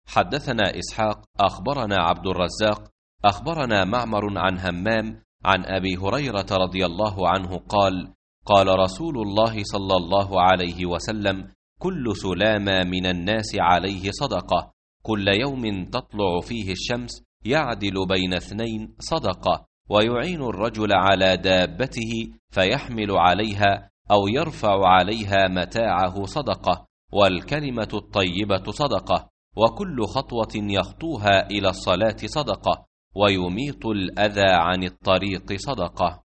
حدثنا إسحاق أخبرنا عبد الرزاق أخبرنا معمر عن همام عن أبي هريرة رضي الله عنه قال: قال رسول الله صلى الله عليه وسلم: كل سلامة من الناس عليه صدقة، كل يوم تطلع فيه الشمس يعدل بين اثنين صدقة، ويعين الرجل على دابته فيحمل عليها أو يرفع عليها متاعه صدقة، والكلمة الطيبة صدقة، وكل خطوة يخطوها إلى الصلاة صدقة، ويميط الأذى عن الطريق صدقة.